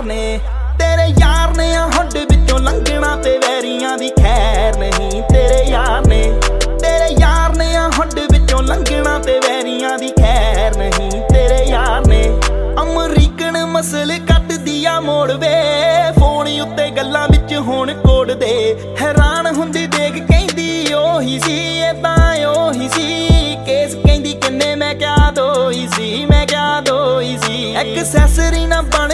ने तेरे यार ने हुंड विचों लंघना ते वैरियां दी खैर नहीं। तेरे यार ने हुंड विचों लंघना ते वैरियां दी खैर नहीं। तेरे यार ने अमरीकन मसल कट दिया मोड़ वे फोन उत्ते गल्लां विच होण कोड दे। हैरान हुंदी देख कहंदी ओही सी ये तां ओही सी केस कहंदी किन्ने मैं क्या दो ही सी मैं क्या दो ही सी। एक्सैसरी ना बन